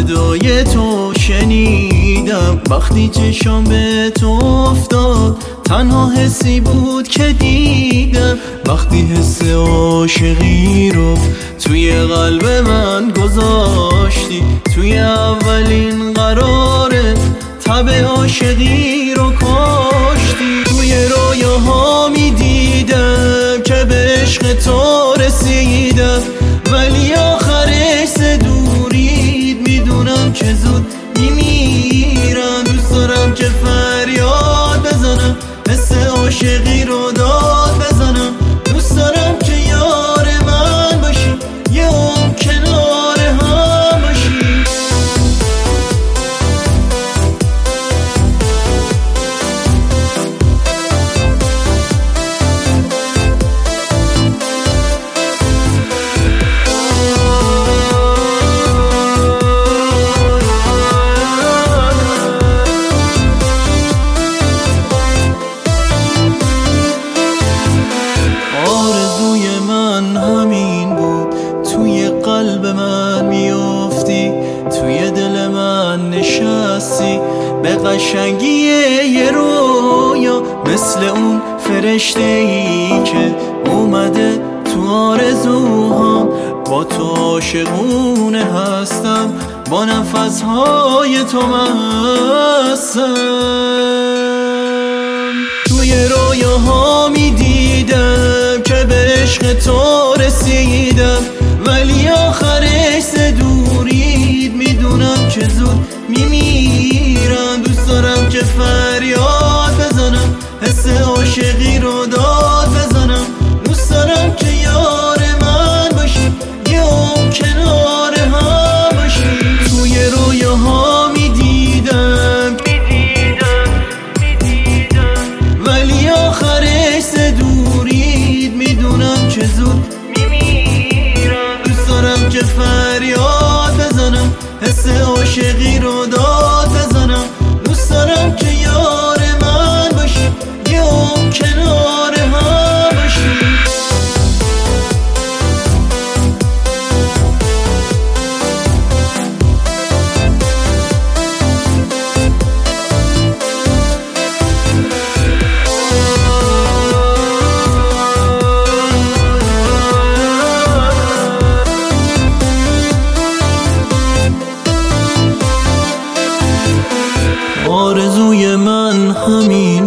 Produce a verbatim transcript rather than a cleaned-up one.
صدای تو شنیدم وقتی چشام به تو افتاد. تنها حسی بود که دیدم وقتی حس عاشقی رو توی قلب من گذاشتی. توی اولین قراره تب عاشقی رو کاشتی. توی رویاها می دیدم که به عشق تو رسیدم، ولی آخرش ز دورید میدونم که زود میمیرم. دوست دارم که فریاد بزنم، حس عاشقی رو داد بزنم. دوست دارم که یار من باشی، یه عمر کنار هم باشی. قلب من میافتی، توی دل من نشستی، به قشنگی یه رویا مثل اون فرشته ای که اومده تو آرزوهام. با تو عاشقونه هستم، با نفسهای تو مستم. توی رویاها میدیدم که به عشق تو رسیدم، ولی آخرش ز دورید میدونم که زود میمیرم. دوست دارم که فریاد بزنم، حس عاشقی رو داد بزنم. دوست دارم که یار من باشی، یه عمر کنار هم باشی. توی رویاها میدیدم ولی آخرش ز دورید میدونم که زود که فریاد بزنم، حس عاشقی رو داد بزنم. دوست دارم که یار من باشی، یه عمر کنار هم باشی. آرزوی من همین